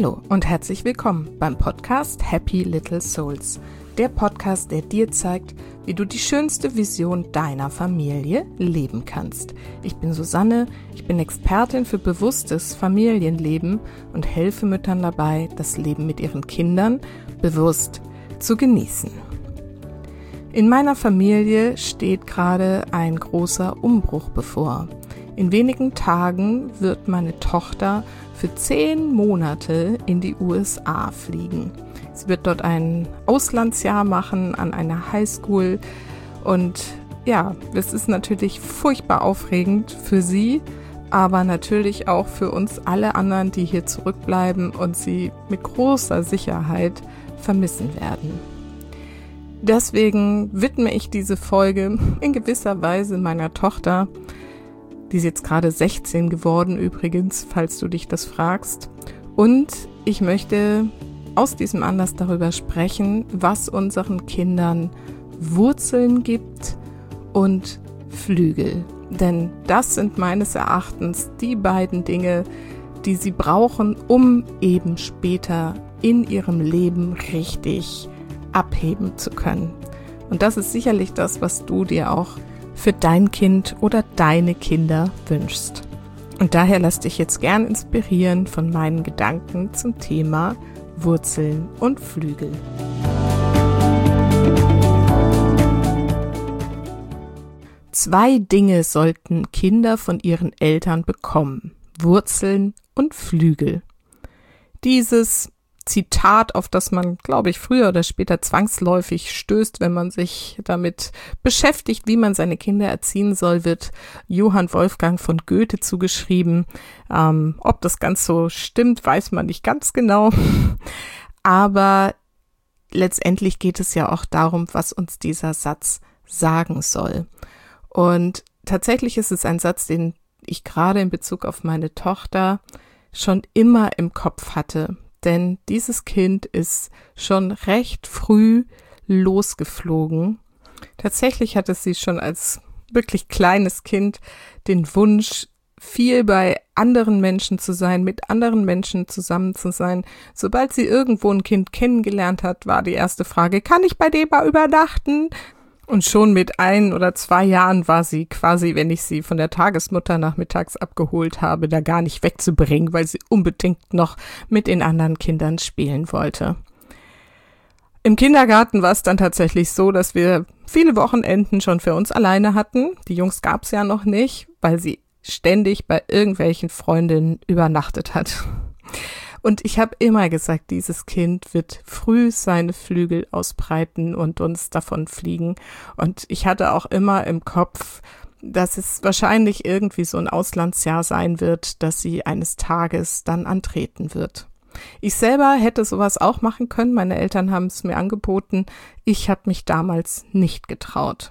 Hallo und herzlich willkommen beim Podcast Happy Little Souls. Der Podcast, der dir zeigt, wie du die schönste Vision deiner Familie leben kannst. Ich bin Susanne, ich bin Expertin für bewusstes Familienleben und helfe Müttern dabei, das Leben mit ihren Kindern bewusst zu genießen. In meiner Familie steht gerade ein großer Umbruch bevor. In wenigen Tagen wird meine Tochter für 10 Monate in die USA fliegen. Sie wird dort ein Auslandsjahr machen an einer Highschool und ja, es ist natürlich furchtbar aufregend für sie, aber natürlich auch für uns alle anderen, die hier zurückbleiben und sie mit großer Sicherheit vermissen werden. Deswegen widme ich diese Folge in gewisser Weise meiner Tochter. Die ist jetzt gerade 16 geworden übrigens, falls du dich das fragst. Und ich möchte aus diesem Anlass darüber sprechen, was unseren Kindern Wurzeln gibt und Flügel. Denn das sind meines Erachtens die beiden Dinge, die sie brauchen, um eben später in ihrem Leben richtig abheben zu können. Und das ist sicherlich das, was du dir auch für dein Kind oder deine Kinder wünschst. Und daher lass dich jetzt gern inspirieren von meinen Gedanken zum Thema Wurzeln und Flügel. Zwei Dinge sollten Kinder von ihren Eltern bekommen: Wurzeln und Flügel. Dieses Zitat, auf das man, glaube ich, früher oder später zwangsläufig stößt, wenn man sich damit beschäftigt, wie man seine Kinder erziehen soll, wird Johann Wolfgang von Goethe zugeschrieben. Ob das ganz so stimmt, weiß man nicht ganz genau. Aber letztendlich geht es ja auch darum, was uns dieser Satz sagen soll. Und tatsächlich ist es ein Satz, den ich gerade in Bezug auf meine Tochter schon immer im Kopf hatte. Denn dieses Kind ist schon recht früh losgeflogen. Tatsächlich hatte sie schon als wirklich kleines Kind den Wunsch, viel bei anderen Menschen zu sein, mit anderen Menschen zusammen zu sein. Sobald sie irgendwo ein Kind kennengelernt hat, war die erste Frage: Kann ich bei dem mal übernachten? Und schon mit 1 oder 2 Jahren war sie quasi, wenn ich sie von der Tagesmutter nachmittags abgeholt habe, da gar nicht wegzubringen, weil sie unbedingt noch mit den anderen Kindern spielen wollte. Im Kindergarten war es dann tatsächlich so, dass wir viele Wochenenden schon für uns alleine hatten. Die Jungs gab es ja noch nicht, weil sie ständig bei irgendwelchen Freundinnen übernachtet hat. Und ich habe immer gesagt, dieses Kind wird früh seine Flügel ausbreiten und uns davon fliegen. Und ich hatte auch immer im Kopf, dass es wahrscheinlich irgendwie so ein Auslandsjahr sein wird, dass sie eines Tages dann antreten wird. Ich selber hätte sowas auch machen können. Meine Eltern haben es mir angeboten. Ich habe mich damals nicht getraut.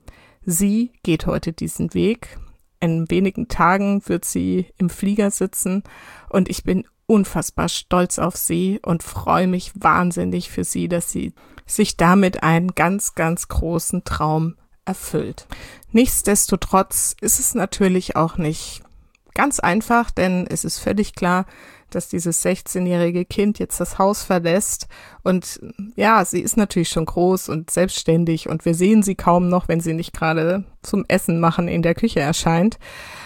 Sie geht heute diesen Weg. In wenigen Tagen wird sie im Flieger sitzen und ich bin unfassbar stolz auf sie und freue mich wahnsinnig für sie, dass sie sich damit einen ganz, ganz großen Traum erfüllt. Nichtsdestotrotz ist es natürlich auch nicht ganz einfach, denn es ist völlig klar, dass dieses 16-jährige Kind jetzt das Haus verlässt und ja, sie ist natürlich schon groß und selbstständig und wir sehen sie kaum noch, wenn sie nicht gerade zum Essen machen in der Küche erscheint.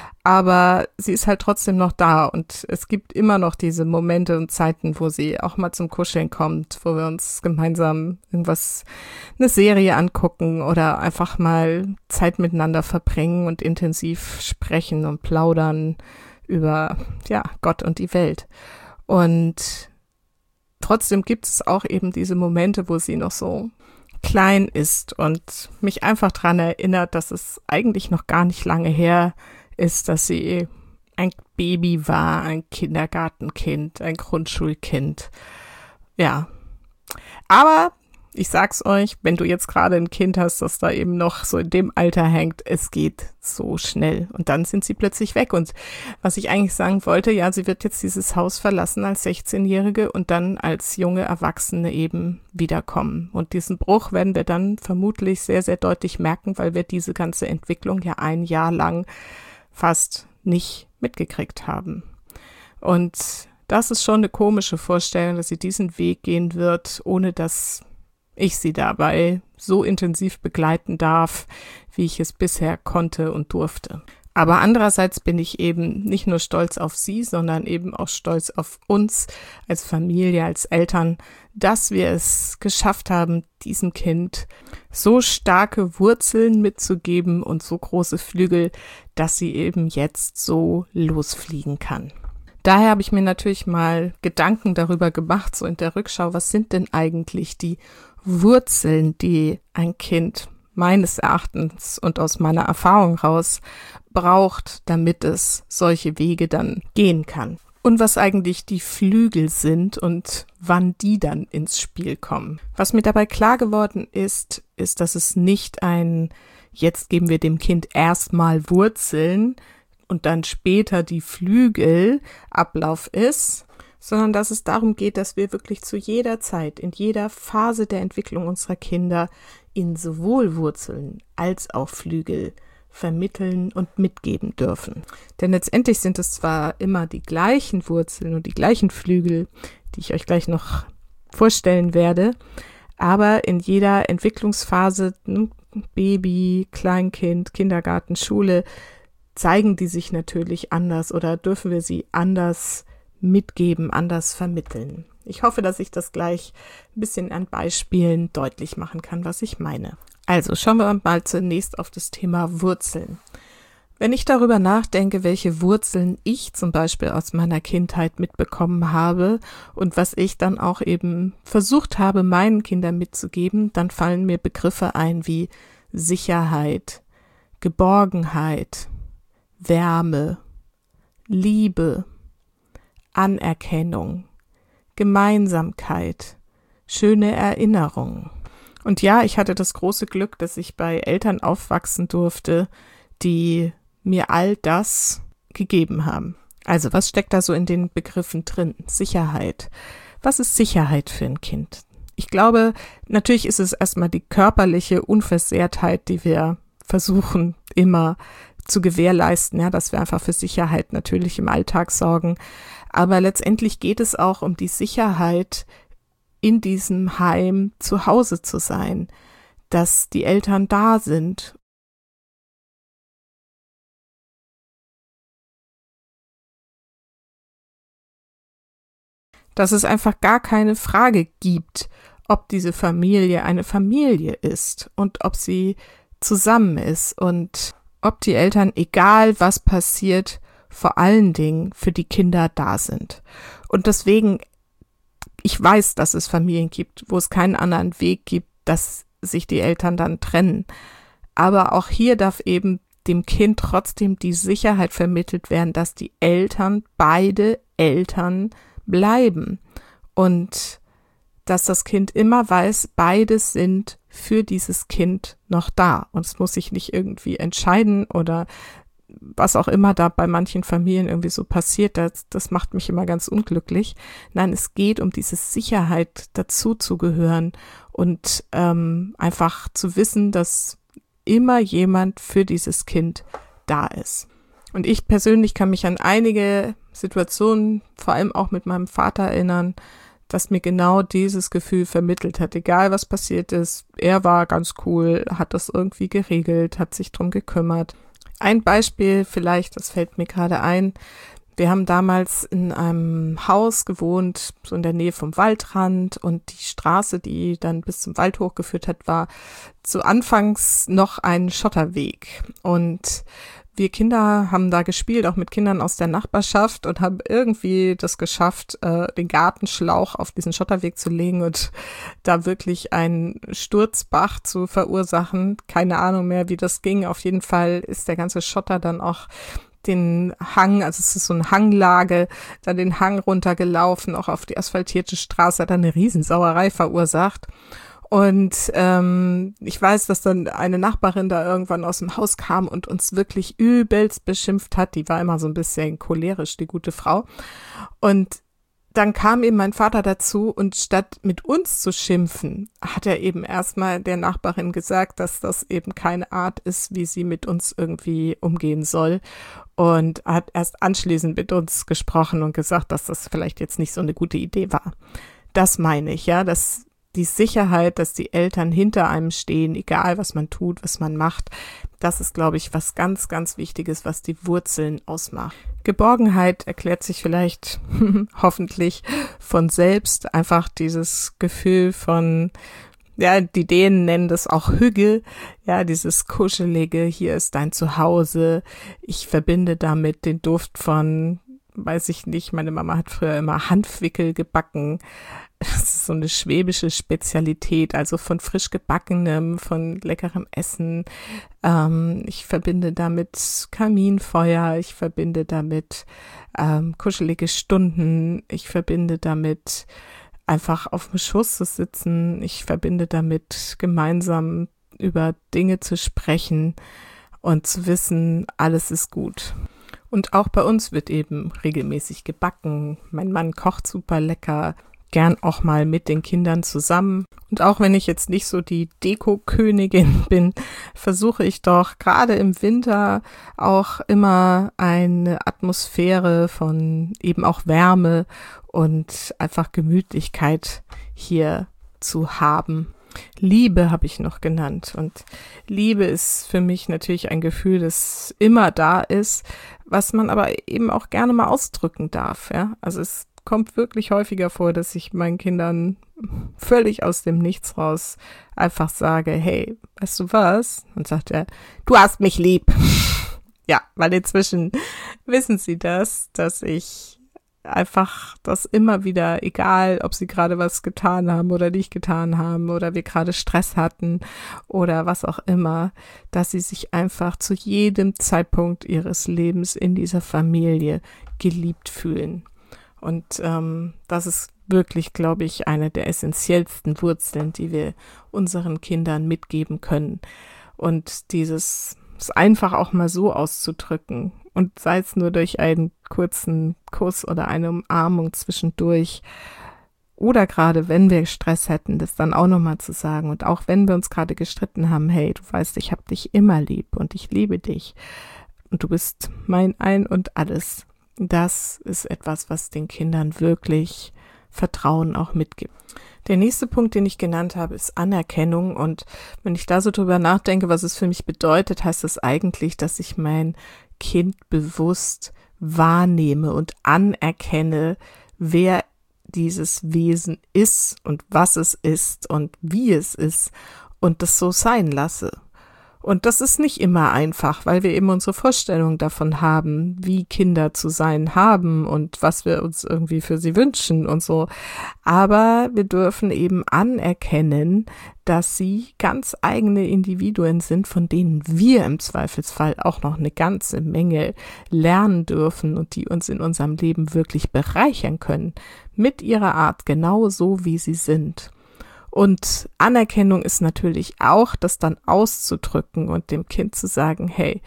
Aber sie ist halt trotzdem noch da und es gibt immer noch diese Momente und Zeiten, wo sie auch mal zum Kuscheln kommt, wo wir uns gemeinsam eine Serie angucken oder einfach mal Zeit miteinander verbringen und intensiv sprechen und plaudern über, ja, Gott und die Welt. Und trotzdem gibt es auch eben diese Momente, wo sie noch so klein ist und mich einfach daran erinnert, dass es eigentlich noch gar nicht lange her ist, dass sie ein Baby war, ein Kindergartenkind, ein Grundschulkind. Ja, aber ich sag's euch, wenn du jetzt gerade ein Kind hast, das da eben noch so in dem Alter hängt, es geht so schnell und dann sind sie plötzlich weg. Und was ich eigentlich sagen wollte, ja, sie wird jetzt dieses Haus verlassen als 16-Jährige und dann als junge Erwachsene eben wiederkommen. Und diesen Bruch werden wir dann vermutlich sehr, sehr deutlich merken, weil wir diese ganze Entwicklung ja 1 Jahr lang fast nicht mitgekriegt haben. Und Das ist schon eine komische Vorstellung, dass sie diesen Weg gehen wird, ohne dass ich sie dabei so intensiv begleiten darf, wie ich es bisher konnte und durfte. Aber andererseits bin ich eben nicht nur stolz auf sie, sondern eben auch stolz auf uns als Familie, als Eltern, dass wir es geschafft haben, diesem Kind so starke Wurzeln mitzugeben und so große Flügel, dass sie eben jetzt so losfliegen kann. Daher habe ich mir natürlich mal Gedanken darüber gemacht, so in der Rückschau, was sind denn eigentlich die Wurzeln, die ein Kind meines Erachtens und aus meiner Erfahrung raus braucht, damit es solche Wege dann gehen kann. Und was eigentlich die Flügel sind und wann die dann ins Spiel kommen. Was mir dabei klar geworden ist, dass es nicht jetzt geben wir dem Kind erstmal Wurzeln und dann später die Flügel Ablauf ist, sondern dass es darum geht, dass wir wirklich zu jeder Zeit, in jeder Phase der Entwicklung unserer Kinder ihnen sowohl Wurzeln als auch Flügel vermitteln und mitgeben dürfen. Denn letztendlich sind es zwar immer die gleichen Wurzeln und die gleichen Flügel, die ich euch gleich noch vorstellen werde, aber in jeder Entwicklungsphase, Baby, Kleinkind, Kindergarten, Schule, zeigen die sich natürlich anders oder dürfen wir sie anders mitgeben, anders vermitteln. Ich hoffe, dass ich das gleich ein bisschen an Beispielen deutlich machen kann, was ich meine. Also schauen wir mal zunächst auf das Thema Wurzeln. Wenn ich darüber nachdenke, welche Wurzeln ich zum Beispiel aus meiner Kindheit mitbekommen habe und was ich dann auch eben versucht habe, meinen Kindern mitzugeben, dann fallen mir Begriffe ein wie Sicherheit, Geborgenheit, Wärme, Liebe, Anerkennung, Gemeinsamkeit, schöne Erinnerungen. Und ja, ich hatte das große Glück, dass ich bei Eltern aufwachsen durfte, die mir all das gegeben haben. Also, was steckt da so in den Begriffen drin? Sicherheit. Was ist Sicherheit für ein Kind? Ich glaube, natürlich ist es erstmal die körperliche Unversehrtheit, die wir versuchen immer zu gewährleisten, ja, dass wir einfach für Sicherheit natürlich im Alltag sorgen. Aber letztendlich geht es auch um die Sicherheit, in diesem Heim zu Hause zu sein, dass die Eltern da sind. Dass es einfach gar keine Frage gibt, ob diese Familie eine Familie ist und ob sie zusammen ist und ob die Eltern, egal was passiert, vor allen Dingen für die Kinder da sind. Und deswegen, ich weiß, dass es Familien gibt, wo es keinen anderen Weg gibt, dass sich die Eltern dann trennen. Aber auch hier darf eben dem Kind trotzdem die Sicherheit vermittelt werden, dass die Eltern, beide Eltern bleiben. Und dass das Kind immer weiß, beide sind für dieses Kind noch da. Und es muss sich nicht irgendwie entscheiden oder was auch immer da bei manchen Familien irgendwie so passiert, das macht mich immer ganz unglücklich. Nein, es geht um diese Sicherheit, dazu zu gehören und einfach zu wissen, dass immer jemand für dieses Kind da ist. Und ich persönlich kann mich an einige Situationen, vor allem auch mit meinem Vater erinnern, dass mir genau dieses Gefühl vermittelt hat. Egal was passiert ist, er war ganz cool, hat das irgendwie geregelt, hat sich drum gekümmert. Ein Beispiel vielleicht, das fällt mir gerade ein. Wir haben damals in einem Haus gewohnt, so in der Nähe vom Waldrand, und die Straße, die dann bis zum Wald hochgeführt hat, war zu Anfangs noch ein Schotterweg. Und wir Kinder haben da gespielt, auch mit Kindern aus der Nachbarschaft, und haben irgendwie das geschafft, den Gartenschlauch auf diesen Schotterweg zu legen und da wirklich einen Sturzbach zu verursachen. Keine Ahnung mehr, wie das ging. Auf jeden Fall ist der ganze Schotter dann auch den Hang, also es ist so eine Hanglage, dann den Hang runtergelaufen, auch auf die asphaltierte Straße, hat dann eine Riesensauerei verursacht. Und ich weiß, dass dann eine Nachbarin da irgendwann aus dem Haus kam und uns wirklich übelst beschimpft hat. Die war immer so ein bisschen cholerisch, die gute Frau. Und dann kam eben mein Vater dazu und statt mit uns zu schimpfen, hat er eben erstmal der Nachbarin gesagt, dass das eben keine Art ist, wie sie mit uns irgendwie umgehen soll, und hat erst anschließend mit uns gesprochen und gesagt, dass das vielleicht jetzt nicht so eine gute Idee war. Das meine ich, ja, dass die Sicherheit, dass die Eltern hinter einem stehen, egal was man tut, was man macht, das ist, glaube ich, was ganz, ganz Wichtiges, was die Wurzeln ausmacht. Geborgenheit erklärt sich vielleicht hoffentlich von selbst. Einfach dieses Gefühl von, ja, die Dänen nennen das auch Hügge, ja, dieses Kuschelige, hier ist dein Zuhause. Ich verbinde damit den Duft von, weiß ich nicht, meine Mama hat früher immer Hanfwickel gebacken. Das ist so eine schwäbische Spezialität, also von frisch gebackenem, von leckerem Essen. Ich verbinde damit Kaminfeuer, ich verbinde damit kuschelige Stunden, ich verbinde damit einfach auf dem Schoß zu sitzen, ich verbinde damit gemeinsam über Dinge zu sprechen und zu wissen, alles ist gut. Und auch bei uns wird eben regelmäßig gebacken. Mein Mann kocht super lecker. Gern auch mal mit den Kindern zusammen. Und auch wenn ich jetzt nicht so die Deko-Königin bin, versuche ich doch gerade im Winter auch immer eine Atmosphäre von eben auch Wärme und einfach Gemütlichkeit hier zu haben. Liebe habe ich noch genannt. Und Liebe ist für mich natürlich ein Gefühl, das immer da ist, was man aber eben auch gerne mal ausdrücken darf. Ja? Also es kommt wirklich häufiger vor, dass ich meinen Kindern völlig aus dem Nichts raus einfach sage, hey, weißt du was? Und sagt er, du hast mich lieb. Ja, weil inzwischen wissen sie das, dass ich einfach das immer wieder, egal ob sie gerade was getan haben oder nicht getan haben oder wir gerade Stress hatten oder was auch immer, dass sie sich einfach zu jedem Zeitpunkt ihres Lebens in dieser Familie geliebt fühlen. Und das ist wirklich, glaube ich, eine der essentiellsten Wurzeln, die wir unseren Kindern mitgeben können. Und es einfach auch mal so auszudrücken. Und sei es nur durch einen kurzen Kuss oder eine Umarmung zwischendurch. Oder gerade, wenn wir Stress hätten, das dann auch nochmal zu sagen. Und auch wenn wir uns gerade gestritten haben, hey, du weißt, ich habe dich immer lieb und ich liebe dich. Und du bist mein Ein und Alles. Das ist etwas, was den Kindern wirklich Vertrauen auch mitgibt. Der nächste Punkt, den ich genannt habe, ist Anerkennung. Und wenn ich da so drüber nachdenke, was es für mich bedeutet, heißt es eigentlich, dass ich mein Kind bewusst wahrnehme und anerkenne, wer dieses Wesen ist und was es ist und wie es ist und das so sein lasse. Und das ist nicht immer einfach, weil wir eben unsere Vorstellung davon haben, wie Kinder zu sein haben und was wir uns irgendwie für sie wünschen und so. Aber wir dürfen eben anerkennen, dass sie ganz eigene Individuen sind, von denen wir im Zweifelsfall auch noch eine ganze Menge lernen dürfen und die uns in unserem Leben wirklich bereichern können, mit ihrer Art genauso, wie sie sind. Und Anerkennung ist natürlich auch, das dann auszudrücken und dem Kind zu sagen, hey,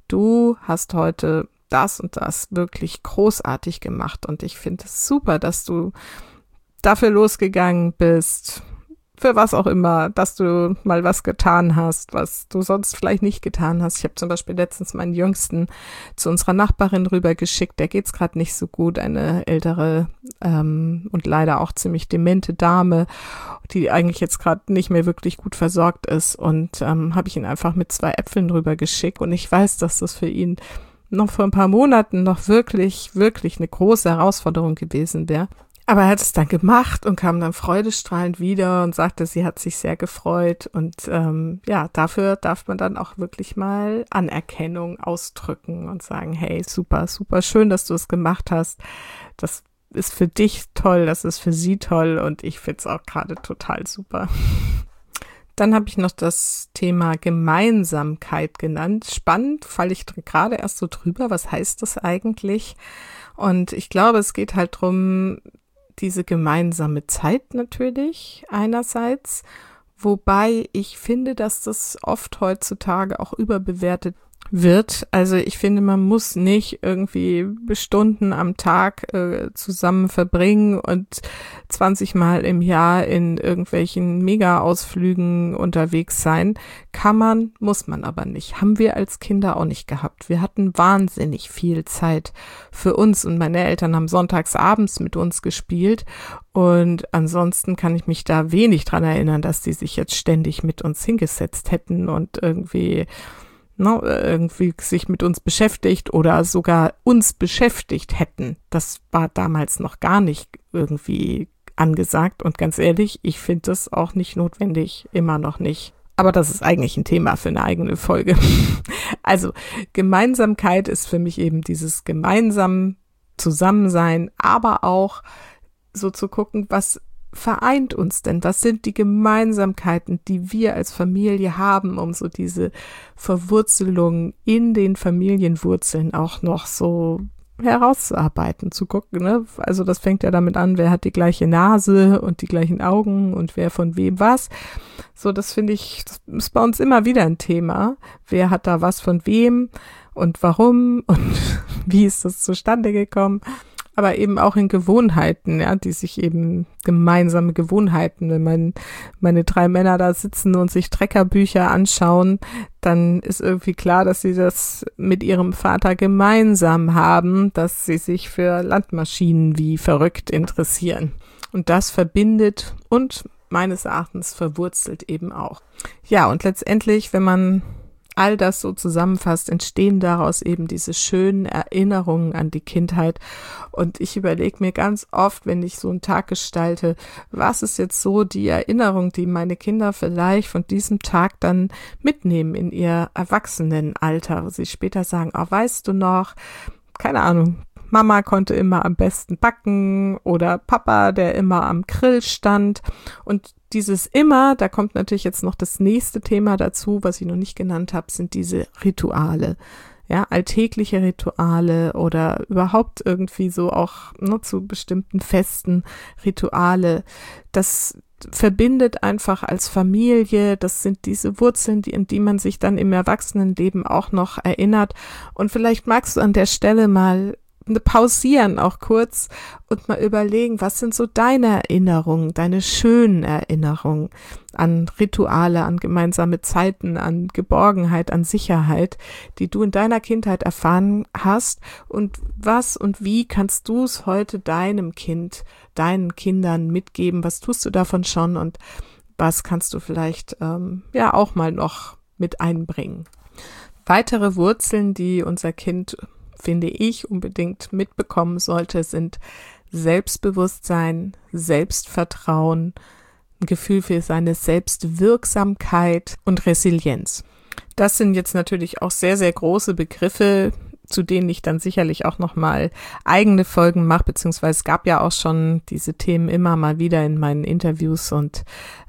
du hast heute das und das wirklich großartig gemacht und ich finde es super, dass du dafür losgegangen bist, für was auch immer, dass du mal was getan hast, was du sonst vielleicht nicht getan hast. Ich habe zum Beispiel letztens meinen Jüngsten zu unserer Nachbarin rübergeschickt, der geht's gerade nicht so gut, eine ältere und leider auch ziemlich demente Dame, die eigentlich jetzt gerade nicht mehr wirklich gut versorgt ist, und habe ich ihn einfach mit 2 Äpfeln rübergeschickt und ich weiß, dass das für ihn noch vor ein paar Monaten noch wirklich, wirklich eine große Herausforderung gewesen wäre. Aber er hat es dann gemacht und kam dann freudestrahlend wieder und sagte, sie hat sich sehr gefreut. Und dafür darf man dann auch wirklich mal Anerkennung ausdrücken und sagen, hey, super, super schön, dass du es gemacht hast. Das ist für dich toll, das ist für sie toll und ich finde es auch gerade total super. Dann habe ich noch das Thema Gemeinsamkeit genannt. Spannend, falle ich gerade erst so drüber. Was heißt das eigentlich? Und ich glaube, es geht halt drum, diese gemeinsame Zeit natürlich einerseits, wobei ich finde, dass das oft heutzutage auch überbewertet wird. Also ich finde, man muss nicht irgendwie Stunden am Tag zusammen verbringen und 20 Mal im Jahr in irgendwelchen Mega-Ausflügen unterwegs sein. Kann man, muss man aber nicht. Haben wir als Kinder auch nicht gehabt. Wir hatten wahnsinnig viel Zeit für uns und meine Eltern haben sonntags abends mit uns gespielt und ansonsten kann ich mich da wenig dran erinnern, dass die sich jetzt ständig mit uns hingesetzt hätten und irgendwie sich mit uns beschäftigt oder sogar uns beschäftigt hätten. Das war damals noch gar nicht irgendwie angesagt und ganz ehrlich, ich finde das auch nicht notwendig, immer noch nicht. Aber das ist eigentlich ein Thema für eine eigene Folge. Also Gemeinsamkeit ist für mich eben dieses gemeinsam Zusammensein, aber auch so zu gucken, was vereint uns denn? Was sind die Gemeinsamkeiten, die wir als Familie haben, um so diese Verwurzelung in den Familienwurzeln auch noch so herauszuarbeiten, zu gucken, ne? Also das fängt ja damit an, wer hat die gleiche Nase und die gleichen Augen und wer von wem was. So, das finde ich, das ist bei uns immer wieder ein Thema. Wer hat da was von wem und warum und wie ist das zustande gekommen? Aber eben auch in Gewohnheiten, ja, die sich eben gemeinsame Gewohnheiten, wenn meine 3 Männer da sitzen und sich Treckerbücher anschauen, dann ist irgendwie klar, dass sie das mit ihrem Vater gemeinsam haben, dass sie sich für Landmaschinen wie verrückt interessieren. Und das verbindet und meines Erachtens verwurzelt eben auch. Ja, und letztendlich, wenn man all das so zusammenfasst, entstehen daraus eben diese schönen Erinnerungen an die Kindheit. Und ich überlege mir ganz oft, wenn ich so einen Tag gestalte, was ist jetzt so die Erinnerung, die meine Kinder vielleicht von diesem Tag dann mitnehmen in ihr Erwachsenenalter, wo sie später sagen, oh, weißt du noch, keine Ahnung, Mama konnte immer am besten backen oder Papa, der immer am Grill stand. Und dieses immer, da kommt natürlich jetzt noch das nächste Thema dazu, was ich noch nicht genannt habe, sind diese Rituale. Ja, alltägliche Rituale oder überhaupt irgendwie so auch zu bestimmten Festen Rituale. Das verbindet einfach als Familie. Das sind diese Wurzeln, in die man sich dann im Erwachsenenleben auch noch erinnert. Und vielleicht magst du an der Stelle mal pausieren auch kurz und mal überlegen, was sind so deine Erinnerungen, deine schönen Erinnerungen an Rituale, an gemeinsame Zeiten, an Geborgenheit, an Sicherheit, die du in deiner Kindheit erfahren hast und was und wie kannst du es heute deinem Kind, deinen Kindern mitgeben, was tust du davon schon und was kannst du vielleicht auch mal noch mit einbringen. Weitere Wurzeln, die unser Kind finde ich, unbedingt mitbekommen sollte, sind Selbstbewusstsein, Selbstvertrauen, ein Gefühl für seine Selbstwirksamkeit und Resilienz. Das sind jetzt natürlich auch sehr, sehr große Begriffe, zu denen ich dann sicherlich auch nochmal eigene Folgen mache, beziehungsweise es gab ja auch schon diese Themen immer mal wieder in meinen Interviews und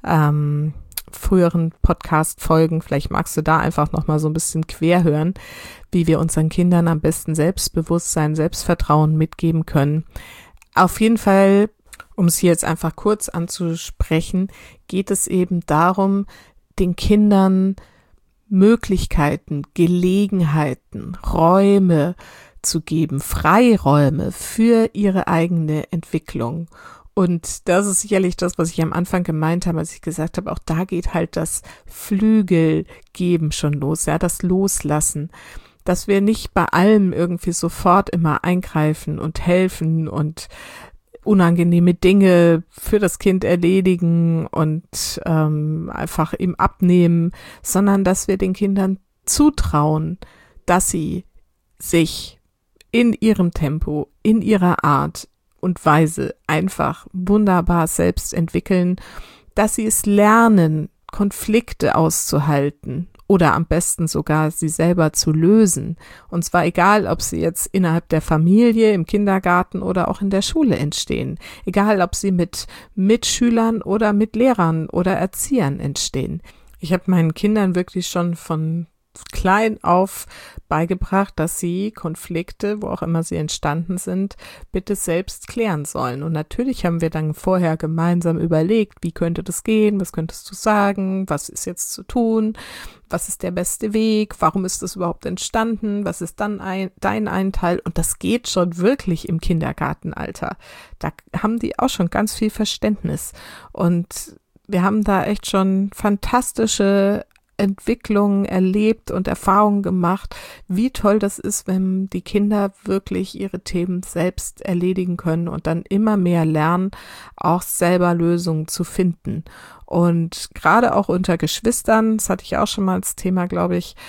früheren Podcast-Folgen. Vielleicht magst du da einfach nochmal so ein bisschen quer hören, wie wir unseren Kindern am besten Selbstbewusstsein, Selbstvertrauen mitgeben können. Auf jeden Fall, um es hier jetzt einfach kurz anzusprechen, geht es eben darum, den Kindern Möglichkeiten, Gelegenheiten, Räume zu geben, Freiräume für ihre eigene Entwicklung. Und das ist sicherlich das, was ich am Anfang gemeint habe, als ich gesagt habe, auch da geht halt das Flügelgeben schon los, ja, das Loslassen, dass wir nicht bei allem irgendwie sofort immer eingreifen und helfen und unangenehme Dinge für das Kind erledigen und einfach ihm abnehmen, sondern dass wir den Kindern zutrauen, dass sie sich in ihrem Tempo, in ihrer Art und Weise einfach wunderbar selbst entwickeln, dass sie es lernen, Konflikte auszuhalten oder am besten sogar sie selber zu lösen. Und zwar egal, ob sie jetzt innerhalb der Familie, im Kindergarten oder auch in der Schule entstehen. Egal, ob sie mit Mitschülern oder mit Lehrern oder Erziehern entstehen. Ich habe meinen Kindern wirklich schon von klein auf beigebracht, dass sie Konflikte, wo auch immer sie entstanden sind, bitte selbst klären sollen. Und natürlich haben wir dann vorher gemeinsam überlegt, wie könnte das gehen, was könntest du sagen, was ist jetzt zu tun, was ist der beste Weg, warum ist das überhaupt entstanden, was ist dann dein Anteil? Und das geht schon wirklich im Kindergartenalter. Da haben die auch schon ganz viel Verständnis. Und wir haben da echt schon fantastische Entwicklungen erlebt und Erfahrungen gemacht, wie toll das ist, wenn die Kinder wirklich ihre Themen selbst erledigen können und dann immer mehr lernen, auch selber Lösungen zu finden. Und gerade auch unter Geschwistern, das hatte ich auch schon mal als Thema, glaube ich,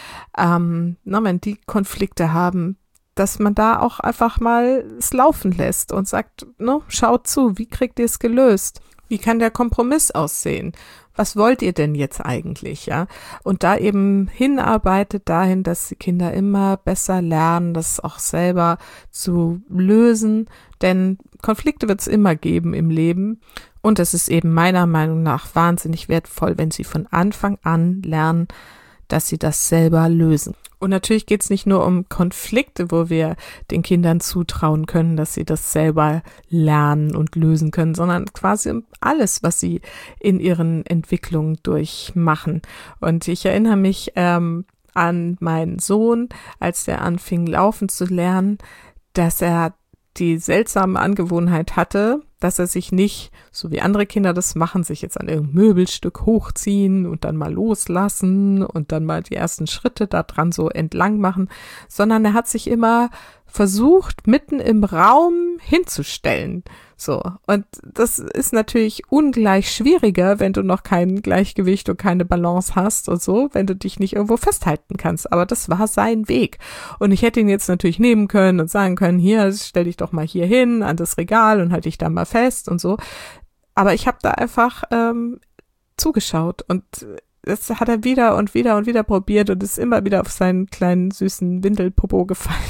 wenn die Konflikte haben, dass man da auch einfach mal es laufen lässt und sagt, schaut zu, wie kriegt ihr es gelöst? Wie kann der Kompromiss aussehen? Was wollt ihr denn jetzt eigentlich, ja? Und da eben hinarbeitet dahin, dass die Kinder immer besser lernen, das auch selber zu lösen, denn Konflikte wird es immer geben im Leben und es ist eben meiner Meinung nach wahnsinnig wertvoll, wenn sie von Anfang an lernen, dass sie das selber lösen. Und natürlich geht es nicht nur um Konflikte, wo wir den Kindern zutrauen können, dass sie das selber lernen und lösen können, sondern quasi um alles, was sie in ihren Entwicklungen durchmachen. Und ich erinnere mich an meinen Sohn, als der anfing laufen zu lernen, dass er die seltsame Angewohnheit hatte, dass er sich nicht, so wie andere Kinder das machen, sich jetzt an irgendein Möbelstück hochziehen und dann mal loslassen und dann mal die ersten Schritte da dran so entlang machen, sondern er hat sich immer versucht, mitten im Raum hinzustellen. So. Und das ist natürlich ungleich schwieriger, wenn du noch kein Gleichgewicht und keine Balance hast und so, wenn du dich nicht irgendwo festhalten kannst. Aber das war sein Weg. Und ich hätte ihn jetzt natürlich nehmen können und sagen können, hier, stell dich doch mal hier hin an das Regal und halt dich da mal fest und so. Aber ich habe da einfach zugeschaut und das hat er wieder und wieder und wieder probiert und ist immer wieder auf seinen kleinen süßen Windelpopo gefallen.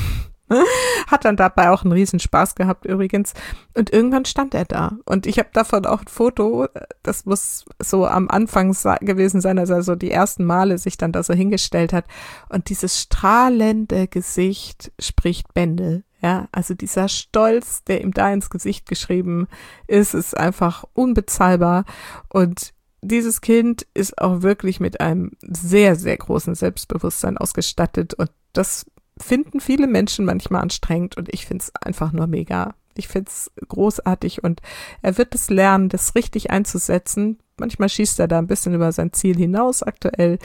Hat dann dabei auch einen riesen Spaß gehabt übrigens. Und irgendwann stand er da. Und ich habe davon auch ein Foto, das muss so am Anfang gewesen sein, als er so die ersten Male sich dann da so hingestellt hat. Und dieses strahlende Gesicht spricht Bände. Ja, also dieser Stolz, der ihm da ins Gesicht geschrieben ist einfach unbezahlbar. Und dieses Kind ist auch wirklich mit einem sehr, sehr großen Selbstbewusstsein ausgestattet. Und das finden viele Menschen manchmal anstrengend und ich finde es einfach nur mega. Ich finde es großartig und er wird es lernen, das richtig einzusetzen. Manchmal schießt er da ein bisschen über sein Ziel hinaus aktuell,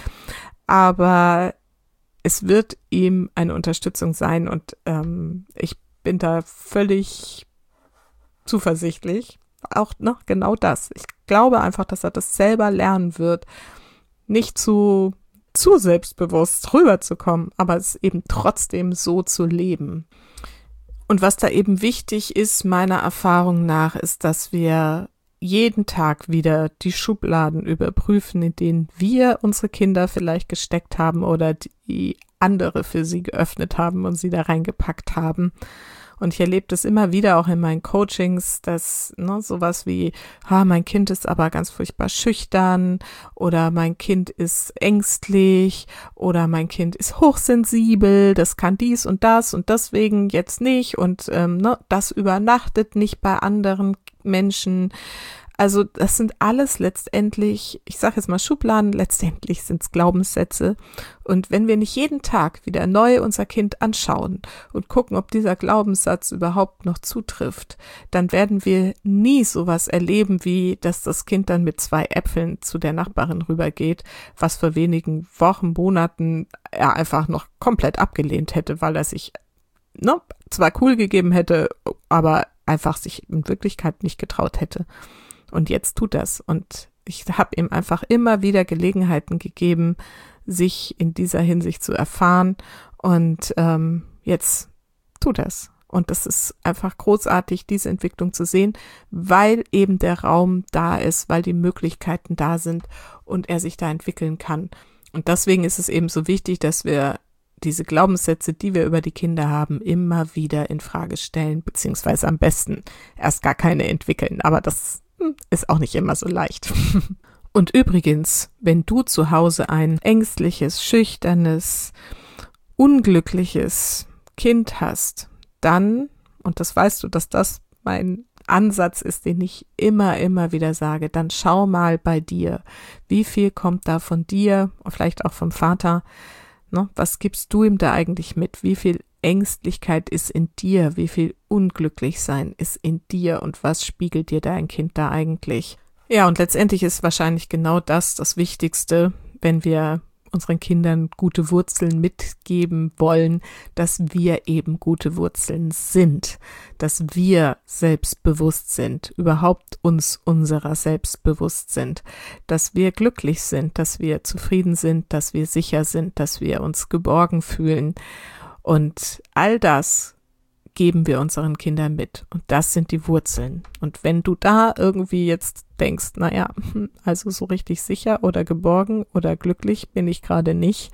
aber es wird ihm eine Unterstützung sein und ich bin da völlig zuversichtlich. Auch noch genau das. Ich glaube einfach, dass er das selber lernen wird, nicht zu selbstbewusst rüberzukommen, aber es eben trotzdem so zu leben. Und was da eben wichtig ist, meiner Erfahrung nach, ist, dass wir jeden Tag wieder die Schubladen überprüfen, in denen wir unsere Kinder vielleicht gesteckt haben oder die andere für sie geöffnet haben und sie da reingepackt haben. Und ich erlebe das immer wieder auch in meinen Coachings, dass sowas wie, mein Kind ist aber ganz furchtbar schüchtern oder mein Kind ist ängstlich oder mein Kind ist hochsensibel, das kann dies und deswegen jetzt nicht und das übernachtet nicht bei anderen Menschen. Also das sind alles letztendlich, ich sage jetzt mal Schubladen, letztendlich sind es Glaubenssätze. Und wenn wir nicht jeden Tag wieder neu unser Kind anschauen und gucken, ob dieser Glaubenssatz überhaupt noch zutrifft, dann werden wir nie sowas erleben, wie dass das Kind dann mit 2 Äpfeln zu der Nachbarin rübergeht, was vor wenigen Wochen, Monaten er einfach noch komplett abgelehnt hätte, weil er sich zwar cool gegeben hätte, aber einfach sich in Wirklichkeit nicht getraut hätte. Und jetzt tut das. Und ich habe ihm einfach immer wieder Gelegenheiten gegeben, sich in dieser Hinsicht zu erfahren. Und jetzt tut das. Und das ist einfach großartig, diese Entwicklung zu sehen, weil eben der Raum da ist, weil die Möglichkeiten da sind und er sich da entwickeln kann. Und deswegen ist es eben so wichtig, dass wir diese Glaubenssätze, die wir über die Kinder haben, immer wieder in Frage stellen, beziehungsweise am besten erst gar keine entwickeln. Aber das ist auch nicht immer so leicht. Und übrigens, wenn du zu Hause ein ängstliches, schüchternes, unglückliches Kind hast, dann, und das weißt du, dass das mein Ansatz ist, den ich immer wieder sage, dann schau mal bei dir, wie viel kommt da von dir, vielleicht auch vom Vater, ne? Was gibst du ihm da eigentlich mit? Wie viel Ängstlichkeit ist in dir? Wie viel Unglücklichsein ist in dir? Und was spiegelt dir dein Kind da eigentlich? Ja, und letztendlich ist wahrscheinlich genau das Wichtigste, wenn wir unseren Kindern gute Wurzeln mitgeben wollen, dass wir eben gute Wurzeln sind, dass wir selbstbewusst sind, überhaupt uns unserer selbst bewusst sind, dass wir glücklich sind, dass wir zufrieden sind, dass wir sicher sind, dass wir uns geborgen fühlen. Und all das geben wir unseren Kindern mit. Und das sind die Wurzeln. Und wenn du da irgendwie jetzt denkst, naja, also so richtig sicher oder geborgen oder glücklich bin ich gerade nicht,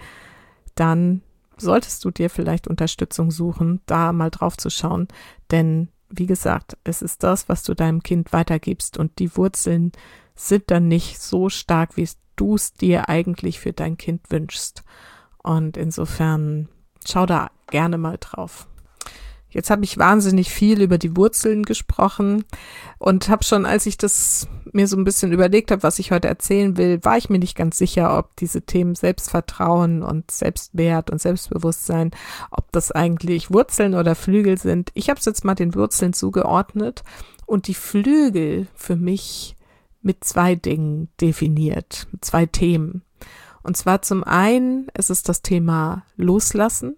dann solltest du dir vielleicht Unterstützung suchen, da mal drauf zu schauen. Denn wie gesagt, es ist das, was du deinem Kind weitergibst. Und die Wurzeln sind dann nicht so stark, wie du es dir eigentlich für dein Kind wünschst. Und insofern schau da gerne mal drauf. Jetzt habe ich wahnsinnig viel über die Wurzeln gesprochen und habe schon, als ich das mir so ein bisschen überlegt habe, was ich heute erzählen will, war ich mir nicht ganz sicher, ob diese Themen Selbstvertrauen und Selbstwert und Selbstbewusstsein, ob das eigentlich Wurzeln oder Flügel sind. Ich habe es jetzt mal den Wurzeln zugeordnet und die Flügel für mich mit 2 Dingen definiert, mit 2 Themen. Und zwar zum einen ist es das Thema Loslassen.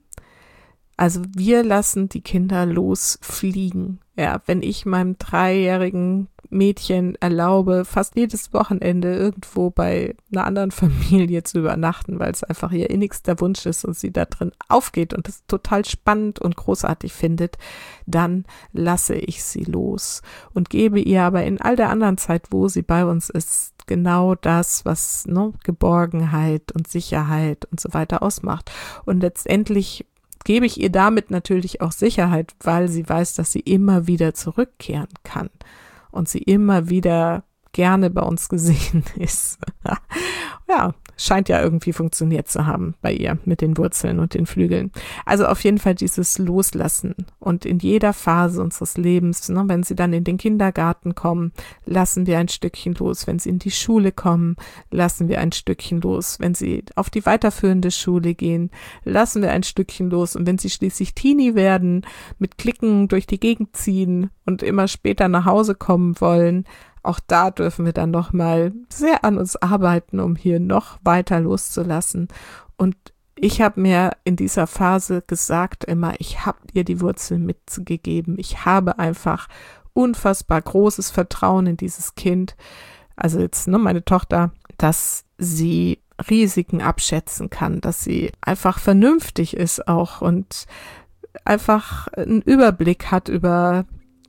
Also wir lassen die Kinder losfliegen. Ja, wenn ich meinem 3-jährigen Mädchen erlaube, fast jedes Wochenende irgendwo bei einer anderen Familie zu übernachten, weil es einfach ihr innigster Wunsch ist und sie da drin aufgeht und es total spannend und großartig findet, dann lasse ich sie los und gebe ihr aber in all der anderen Zeit, wo sie bei uns ist, genau das, was Geborgenheit und Sicherheit und so weiter ausmacht. Und letztendlich gebe ich ihr damit natürlich auch Sicherheit, weil sie weiß, dass sie immer wieder zurückkehren kann und sie immer wieder gerne bei uns gesehen ist. Ja, scheint ja irgendwie funktioniert zu haben bei ihr mit den Wurzeln und den Flügeln. Also auf jeden Fall dieses Loslassen und in jeder Phase unseres Lebens, wenn sie dann in den Kindergarten kommen, lassen wir ein Stückchen los. Wenn sie in die Schule kommen, lassen wir ein Stückchen los. Wenn sie auf die weiterführende Schule gehen, lassen wir ein Stückchen los. Und wenn sie schließlich Teenie werden, mit Klicken durch die Gegend ziehen und immer später nach Hause kommen wollen, auch da dürfen wir dann nochmal sehr an uns arbeiten, um hier noch weiter loszulassen. Und ich habe mir in dieser Phase gesagt immer, ich habe ihr die Wurzeln mitgegeben. Ich habe einfach unfassbar großes Vertrauen in dieses Kind. Also jetzt meine Tochter, dass sie Risiken abschätzen kann, dass sie einfach vernünftig ist auch und einfach einen Überblick hat über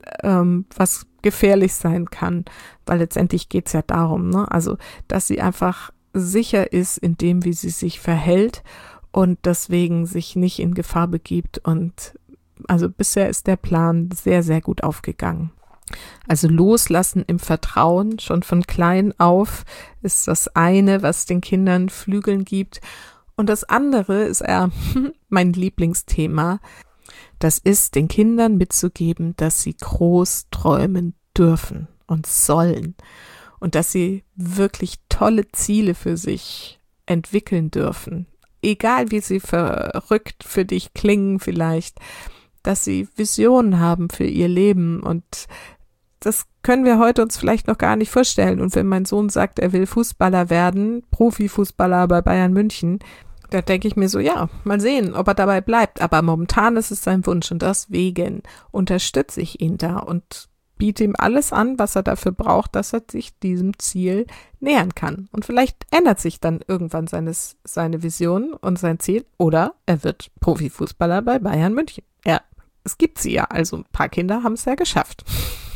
was gefährlich sein kann, weil letztendlich geht's ja darum, also dass sie einfach sicher ist in dem, wie sie sich verhält und deswegen sich nicht in Gefahr begibt und also bisher ist der Plan sehr, sehr gut aufgegangen. Also loslassen im Vertrauen, schon von klein auf, ist das eine, was den Kindern Flügeln gibt und das andere ist mein Lieblingsthema. Das ist, den Kindern mitzugeben, dass sie groß träumen dürfen und sollen und dass sie wirklich tolle Ziele für sich entwickeln dürfen. Egal wie sie verrückt für dich klingen vielleicht, dass sie Visionen haben für ihr Leben und das können wir heute uns vielleicht noch gar nicht vorstellen. Und wenn mein Sohn sagt, er will Fußballer werden, Profifußballer bei Bayern München, da denke ich mir so, ja, mal sehen, ob er dabei bleibt. Aber momentan ist es sein Wunsch und deswegen unterstütze ich ihn da und biete ihm alles an, was er dafür braucht, dass er sich diesem Ziel nähern kann. Und vielleicht ändert sich dann irgendwann seine Vision und sein Ziel oder er wird Profifußballer bei Bayern München. Ja, es gibt sie ja, also ein paar Kinder haben es ja geschafft.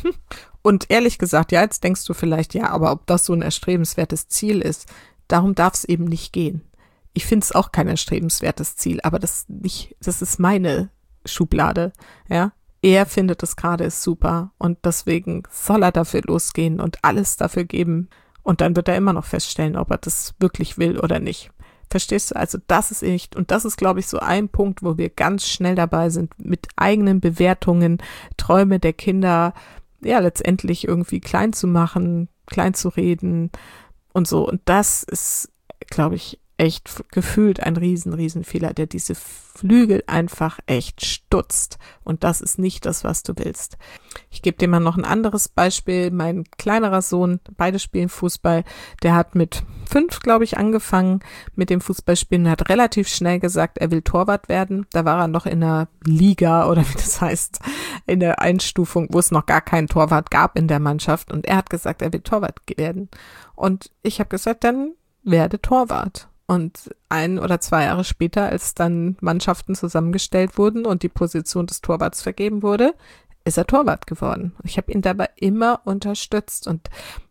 Und ehrlich gesagt, ja, jetzt denkst du vielleicht, ja, aber ob das so ein erstrebenswertes Ziel ist, darum darf es eben nicht gehen. Ich finde es auch kein erstrebenswertes Ziel, aber das ist meine Schublade, ja. Er findet es gerade ist super und deswegen soll er dafür losgehen und alles dafür geben Und dann wird er immer noch feststellen, ob er das wirklich will oder nicht. Verstehst du? Also das ist echt, und das ist, glaube ich, so ein Punkt, wo wir ganz schnell dabei sind, mit eigenen Bewertungen Träume der Kinder ja letztendlich irgendwie klein zu machen, klein zu reden und so. Und das ist, glaube ich, echt gefühlt ein riesen Fehler, der diese Flügel einfach echt stutzt. Und das ist nicht das, was du willst. Ich gebe dir mal noch ein anderes Beispiel. Mein kleinerer Sohn, beide spielen Fußball, der hat mit 5, glaube ich, angefangen mit dem Fußballspielen, hat relativ schnell gesagt, er will Torwart werden. Da war er noch in der Liga oder wie das heißt, in der Einstufung, wo es noch gar keinen Torwart gab in der Mannschaft. Und er hat gesagt, er will Torwart werden. Und ich habe gesagt, dann werde Torwart. Und 1 oder 2 Jahre später, als dann Mannschaften zusammengestellt wurden und die Position des Torwarts vergeben wurde, ist er Torwart geworden. Ich habe ihn dabei immer unterstützt und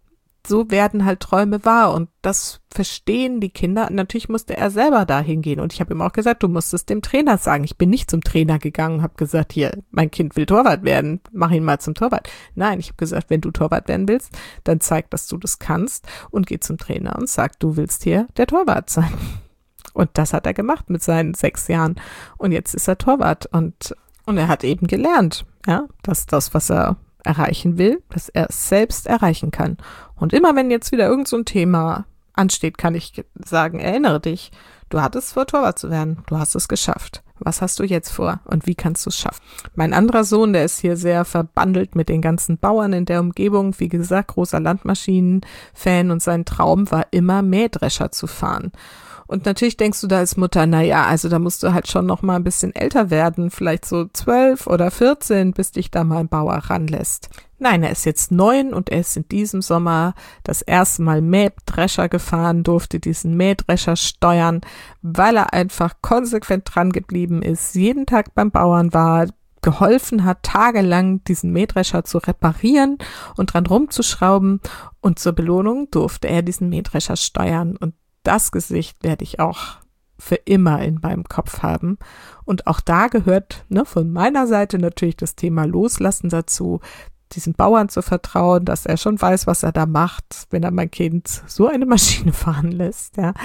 so werden halt Träume wahr und das verstehen die Kinder. Natürlich musste er selber da hingehen und ich habe ihm auch gesagt, du musst es dem Trainer sagen. Ich bin nicht zum Trainer gegangen und habe gesagt, hier, mein Kind will Torwart werden, mach ihn mal zum Torwart. Nein, ich habe gesagt, wenn du Torwart werden willst, dann zeig, dass du das kannst und geh zum Trainer und sag, du willst hier der Torwart sein. Und das hat er gemacht mit seinen 6 Jahren und jetzt ist er Torwart und er hat eben gelernt, ja, dass das, was er erreichen will, dass er es selbst erreichen kann. Und immer wenn jetzt wieder irgend so ein Thema ansteht, kann ich sagen, erinnere dich, du hattest vor, Torwart zu werden. Du hast es geschafft. Was hast du jetzt vor und wie kannst du es schaffen? Mein anderer Sohn, der ist hier sehr verbandelt mit den ganzen Bauern in der Umgebung. Wie gesagt, großer Landmaschinen-Fan und sein Traum war immer, Mähdrescher zu fahren. Und natürlich denkst du da als Mutter, naja, also da musst du halt schon noch mal ein bisschen älter werden, vielleicht so 12 oder 14, bis dich da mal ein Bauer ranlässt. Nein, er ist jetzt 9 und er ist in diesem Sommer das erste Mal Mähdrescher gefahren, durfte diesen Mähdrescher steuern, weil er einfach konsequent dran geblieben ist, jeden Tag beim Bauern war, geholfen hat, tagelang diesen Mähdrescher zu reparieren und dran rumzuschrauben und zur Belohnung durfte er diesen Mähdrescher steuern und das Gesicht werde ich auch für immer in meinem Kopf haben. Und auch da gehört von meiner Seite natürlich das Thema Loslassen dazu, diesem Bauern zu vertrauen, dass er schon weiß, was er da macht, wenn er mein Kind so eine Maschine fahren lässt. Ja.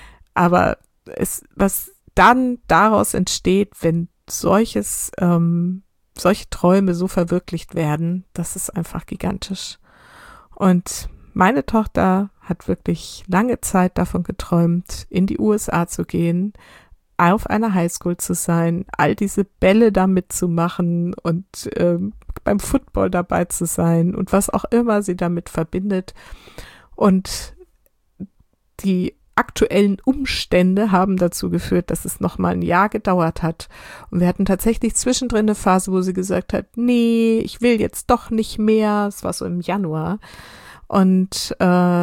Aber was dann daraus entsteht, wenn solche Träume so verwirklicht werden, das ist einfach gigantisch. Und meine Tochter hat wirklich lange Zeit davon geträumt, in die USA zu gehen, auf einer Highschool zu sein, all diese Bälle da mitzumachen und beim Football dabei zu sein und was auch immer sie damit verbindet. Und die aktuellen Umstände haben dazu geführt, dass es nochmal ein Jahr gedauert hat. Und wir hatten tatsächlich zwischendrin eine Phase, wo sie gesagt hat, nee, ich will jetzt doch nicht mehr. Es war so im Januar. Und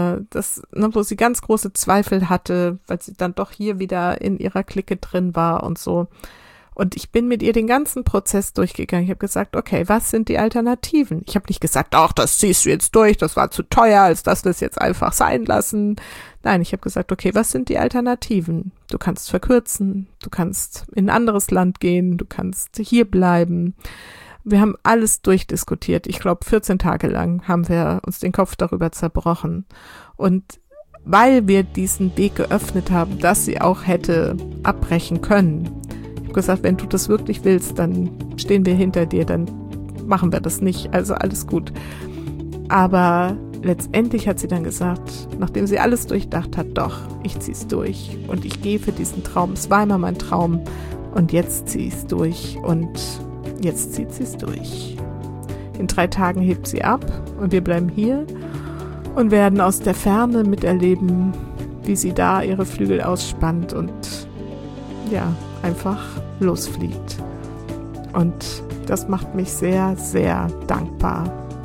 wo sie ganz große Zweifel hatte, weil sie dann doch hier wieder in ihrer Clique drin war und so. Und ich bin mit ihr den ganzen Prozess durchgegangen. Ich habe gesagt, okay, was sind die Alternativen? Ich habe nicht gesagt, ach, das ziehst du jetzt durch, das war zu teuer, als dass wir es jetzt einfach sein lassen. Nein, ich habe gesagt, okay, was sind die Alternativen? Du kannst verkürzen, du kannst in ein anderes Land gehen, du kannst hier bleiben. Wir haben alles durchdiskutiert. Ich glaube, 14 Tage lang haben wir uns den Kopf darüber zerbrochen. Und weil wir diesen Weg geöffnet haben, dass sie auch hätte abbrechen können. Ich habe gesagt, wenn du das wirklich willst, dann stehen wir hinter dir, dann machen wir das nicht. Also alles gut. Aber letztendlich hat sie dann gesagt, nachdem sie alles durchdacht hat, doch, ich zieh's durch. Und ich gehe für diesen Traum. Es war immer mein Traum. Und jetzt zieh ich's durch. Und jetzt zieht sie es durch. In 3 Tagen hebt sie ab und wir bleiben hier und werden aus der Ferne miterleben, wie sie da ihre Flügel ausspannt und ja, einfach losfliegt. Und das macht mich sehr, sehr dankbar.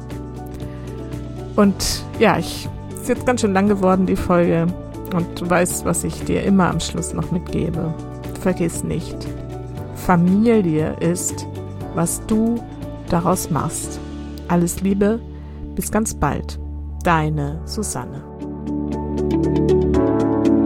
Und ja, ist jetzt ganz schön lang geworden, die Folge. Und du weißt, was ich dir immer am Schluss noch mitgebe. Vergiss nicht, Familie ist, was du daraus machst. Alles Liebe, bis ganz bald. Deine Susanne.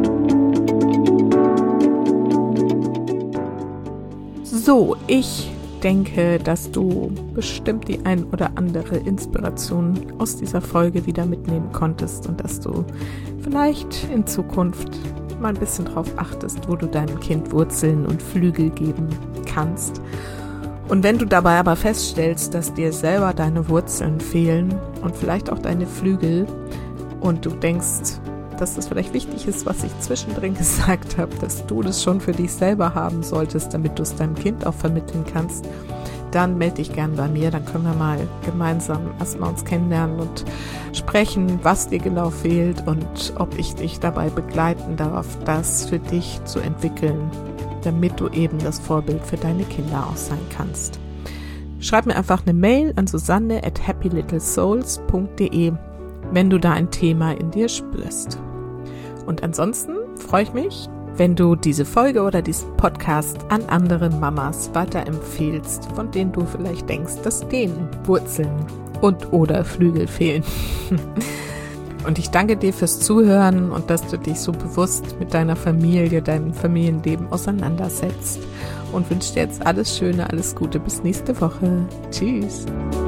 So, ich denke, dass du bestimmt die ein oder andere Inspiration aus dieser Folge wieder mitnehmen konntest und dass du vielleicht in Zukunft mal ein bisschen drauf achtest, wo du deinem Kind Wurzeln und Flügel geben kannst. Und wenn du dabei aber feststellst, dass dir selber deine Wurzeln fehlen und vielleicht auch deine Flügel und du denkst, dass es vielleicht wichtig ist, was ich zwischendrin gesagt habe, dass du das schon für dich selber haben solltest, damit du es deinem Kind auch vermitteln kannst, dann melde dich gern bei mir, dann können wir mal gemeinsam erstmal uns kennenlernen und sprechen, was dir genau fehlt und ob ich dich dabei begleiten darf, das für dich zu entwickeln, damit du eben das Vorbild für deine Kinder auch sein kannst. Schreib mir einfach eine Mail an susanne@happylittlesouls.de, wenn du da ein Thema in dir spürst. Und ansonsten freue ich mich, wenn du diese Folge oder diesen Podcast an andere Mamas weiterempfehlst, von denen du vielleicht denkst, dass denen Wurzeln und oder Flügel fehlen. Und ich danke dir fürs Zuhören und dass du dich so bewusst mit deiner Familie, deinem Familienleben auseinandersetzt und wünsche dir jetzt alles Schöne, alles Gute. Bis nächste Woche. Tschüss.